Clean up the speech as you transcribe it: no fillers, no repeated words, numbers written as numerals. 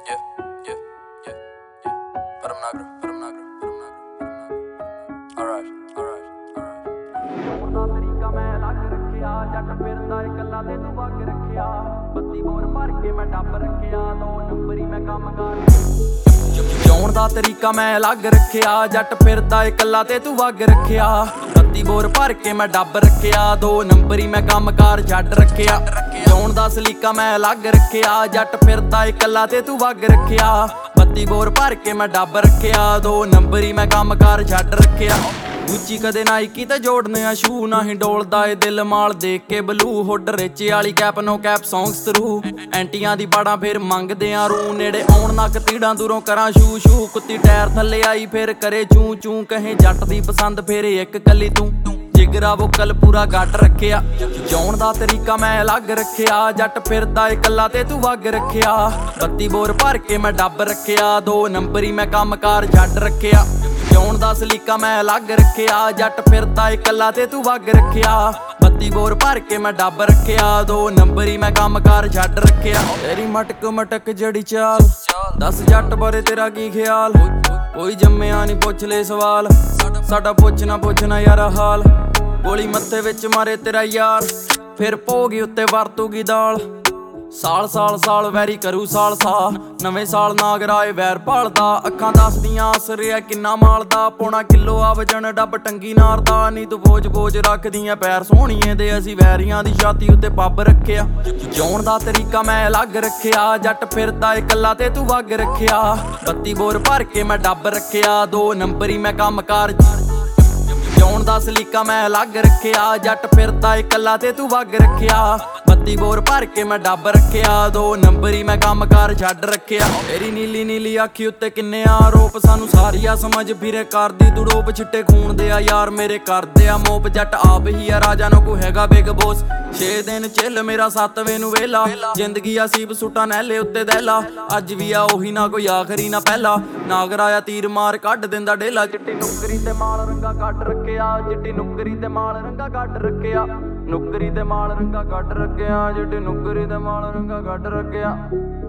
Yeah, yeah, yeah, yeah. Para Managro, para Managro, para Managro, para Managro. Alright, alright, alright. ਦਾ ਤਰੀਕਾ ਮੈਂ ਅਲੱਗ ਰੱਖਿਆ ਜੱਟ ਫਿਰਦਾ ਏ ਕੱਲਾ ਤੇ ਤੂੰ ਵਗ ਰੱਖਿਆ ਬੱਤੀ ਬੋਰ ਭਰ ਕੇ ਮੈਂ ਡੱਬ ਰੱਖਿਆ 2 ਨੰਬਰੀ ਮੈਂ ਕੰਮ ਕਰ ਜਿਉਣ ਦਾ ਤਰੀਕਾ ਮੈਂ ਅਲੱਗ ਰੱਖਿਆ ਜੱਟ ਫਿਰਦਾ ਏ ਕੱਲਾ ਤੇ ਤੂੰ ਵਗ ਰੱਖਿਆ ਬੱਤੀ ਬੋਰ ਭਰ ਕੇ ਮੈਂ ਡੱਬ ਰੱਖਿਆ 2 ਨੰਬਰੀ ਮੈਂ ਕੰਮ ਕਾਰ ਛੱਡ ਰੱਖਿਆ ਜਿਉਣ ਦਾ ਸਲੀਕਾ ਮੈਂ ਅਲੱਗ ਰੱਖਿਆ ਜੱਟ ਫਿਰਦਾ ਏ ਕੱਲਾ ਤੇ ਤੂੰ ਵਗ ਰੱਖਿਆ ਬੱਤੀ ਬੋਰ ਭਰ ਕੇ ਮੈਂ ਡੱਬ ਰੱਖਿਆ 2 ਨੰਬਰੀ ਮੈਂ ਕੰਮ ਕਾਰ ਛੱਡ ਰੱਖਿਆ ਉੱਚੀ ਕਦੇ ਨਾਈਕੀ ਤੇ ਜੋੜਨੇ ਆ ਸ਼ੂ ਨਾ ਹੀ ਡੋਲਦਾ ਏ ਦਿਲ ਮਾਲ ਦੇਖ ਕੇ ਬਲੂ ਹੁੱਡ ਰਿਚੇ ਵਾਲੀ cap no cap songs through ਐਂਟੀਆਂ ਦੀ ਬਾੜਾਂ ਫੇਰ ਮੰਗਦੇ ਆ ਰੂ ਨੇੜੇ ਆਉਣ ਨੱਕ ਤੀੜਾਂ ਦੂਰੋਂ ਕਰਾਂ ਸ਼ੂ ਸ਼ੂ ਕੁੱਤੀ ਟਾਇਰ ਥੱਲੇ ਆਈ ਫੇਰ ਕਰੇ ਚੂੰ ਚੂੰ ਕਹੇ ਜੱਟ ਦੀ ਪਸੰਦ ਫੇਰ ਇੱਕ ਕੱਲੀ ਤੂੰ ਜਿਗਰਾ ਵੋਕਲ ਪੂਰਾ ਗੱਟ ਰੱਖਿਆ ਜਿਉਣ ਦਾ ਤਰੀਕਾ ਮੈਂ ਅਲੱਗ ਰੱਖਿਆ ਜੱਟ ਫਿਰਦਾ ਏ ਕੱਲਾ ਤੇ ਤੂੰ ਵਗ ਰੱਖਿਆ ਬੱਤੀ ਬੋਰ ਭਰ ਕੇ ਮੈਂ ਡੱਬ ਰੱਖਿਆ 2 ਨੰਬਰੀ ਮੈਂ ਕੰਮ ਕਾਰ ਛੱਡ ਰੱਖਿਆ ਜਿਉਣ ਦਾ ਸਲੀਕਾ ਮੈਂ ਅਲੱਗ ਰੱਖਿਆ ਜੱਟ ਫਿਰਦਾ ਏ ਕੱਲਾ ਤੇ ਤੂੰ ਵਗ ਰੱਖਿਆ ਬੱਤੀ ਬੋਰ ਭਰ ਕੇ ਮੈਂ ਡੱਬ ਰੱਖਿਆ 2 ਨੰਬਰੀ ਮੈਂ ਕੰਮ ਕਾਰ ਛੱਡ ਰੱਖਿਆ ਤੇਰੀ ਮਟਕ ਮਟਕ ਜੜੀ ਚਾਲ ਦੱਸ ਜੱਟ ਬਾਰੇ ਤੇਰਾ ਕੀ ਖਿਆਲ ਕੋਈ ਜੰਮਿਆ ਨਹੀਂ ਪੁੱਛ ਲੈ ਸਵਾਲ ਸਾਡਾ ਪੁੱਛਣਾ ਯਾਰ ਹਾਲ ਗੋਲੀ ਮੱਥੇ ਵਿੱਚ ਮਾਰੇ ਤੇਰਾ ਯਾਰ ਫਿਰ ਪੋਗੀ ਉੱਤੇ ਵਰਤੂਗੀ ਦਾਲ ਸਾਲ ਵੈਰੀ ਕਰੂ ਸਾਲ ਨਵੇਂ ਸਾਲ ਨਾਗਰਾਏ ਵੈਰ ਭਾਲਦਾ ਅੱਖਾਂ ਦੱਸਦੀਆਂ ਅਸਰਿਆ ਕਿੰਨਾ ਮਾਲਦਾ ਪੌਣਾ ਕਿਲੋ ਆ ਵਜਣ ਡੱਬ ਟੰਗੀ ਨਾਰਦਾ ਨੀ ਤੂੰ ਬੋਝ ਰੱਖਦੀਆਂ ਪੈਰ ਸੋਹਣੀਏ ਦੇ ਅਸੀਂ ਵੈਰੀਆਂ ਦੀ ਛਾਤੀ ਉੱਤੇ ਪੱਬ ਰੱਖਿਆ ਜਿਉਣ ਦਾ ਤਰੀਕਾ ਮੈਂ ਅਲੱਗ ਰੱਖਿਆ ਜੱਟ ਫਿਰਦਾ ਏ ਕੱਲਾ ਤੇ ਤੂੰ ਵਗ ਰੱਖਿਆ ਬੱਤੀ ਬੋਰ ਭਰ ਕੇ ਮੈਂ ਡੱਬ ਰੱਖਿਆ 2 ਨੰਬਰੀ ਮੈਂ ਕੰਮ ਕਾਰ ਜਿਉਣ ਦਾ ਸਲੀਕਾ ਮੈਂ ਅਲੱਗ ਰੱਖਿਆ ਜੱਟ ਫਿਰਦਾ ਏ ਕੱਲਾ ਤੇ ਤੂੰ ਵਗ ਰੱਖਿਆ ਬੱਤੀ ਬੋਰ ਭਰ ਕੇ ਮੈਂ ਡੱਬ ਰੱਖਿਆ 2 ਨੰਬਰੀ ਮੈਂ ਕੰਮ ਕਾਰ ਛੱਡ ਰੱਖਿਆ ਤੇਰੀ ਨੀਲੀ ਅੱਖੀ ਉੱਤੇ ਕਿੰਨੇ ਆਰੋਪ ਸਾਨੂੰ ਸਾਰੀਆ ਸਮਝ ਫਿਰੇ ਕਰਦੀ ਤੂੰ ਰੋਪ ਛਿੱਟੇ ਖੂਨ ਦੇ ਆ ਯਾਰ ਮੇਰੇ ਕਰਦੇ ਆ ਮੋਪ ਜੱਟ ਆਪ ਹੀ ਆ ਰਾਜਾ ਨੂੰ ਕੋ ਹੈਗਾ ਬਿਗ ਬੋਸ 6 ਦਿਨ ਚਿੱਲ ਮੇਰਾ 7ਵੇਂ ਨੂੰ ਵੇਲਾ ਜ਼ਿੰਦਗੀ ਆ ਸੀਬ ਸੁੱਟਾ ਨਹਿਲੇ ਉੱਤੇ ਦਹਿਲਾ ਅੱਜ ਵੀ ਆ ਉਹੀ ਨਾ ਕੋਈ ਆਖਰੀ ਨਾ ਪਹਿਲਾ ਨਾਗਰਾਇਆ ਤੀਰ ਮਾਰ ਕੱਢ ਦਿੰਦਾ ਡੇਲਾ ਚਿੱਟੀ ਨੁਕਰੀ ਤੇ ਮਾਲ ਰੰਗਾ ਕੱਢ ਰੱਖਿਆ ਚਿੱਟੀ ਨੁਕਰੀ ਤੇ ਮਾਲ ਰੰਗਾ ਕੱਢ ਰੱਖਿਆ ਨੁਕਰੀ ਤੇ ਮਾਲ ਰੰਗਾ ਕੱਢ ਰੱਖਿਆ ਚਿੱਟੀ ਨੁਕਰੀ ਤੇ ਮਾਲ ਰੰਗਾ ਕੱਢ ਰੱਖਿਆ